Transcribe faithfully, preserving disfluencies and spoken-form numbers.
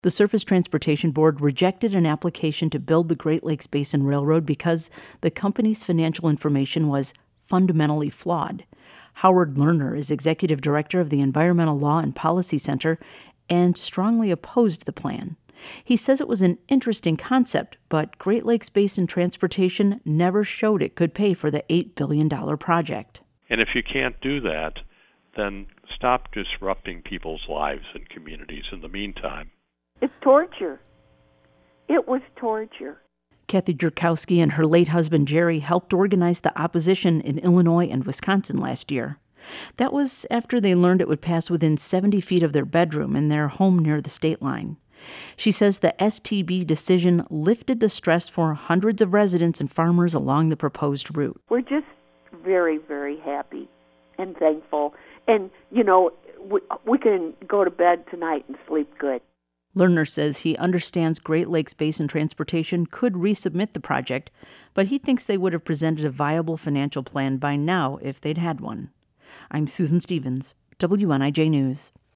The Surface Transportation Board rejected an application to build the Great Lakes Basin Railroad because the company's financial information was fundamentally flawed. Howard Lerner is executive director of the Environmental Law and Policy Center and strongly opposed the plan. He says it was an interesting concept, but Great Lakes Basin Transportation never showed it could pay for the eight billion dollars project. And if you can't do that, then stop disrupting people's lives and communities in the meantime. It's torture. It was torture. Kathy Jurkowski and her late husband Jerry helped organize the opposition in Illinois and Wisconsin last year. That was after they learned it would pass within seventy feet of their bedroom in their home near the state line. She says the S T B decision lifted the stress for hundreds of residents and farmers along the proposed route. We're just very, very happy and thankful. And, you know, we, we can go to bed tonight and sleep good. Lerner says he understands Great Lakes Basin Transportation could resubmit the project, but he thinks they would have presented a viable financial plan by now if they'd had one. I'm Susan Stevens, W N I J News.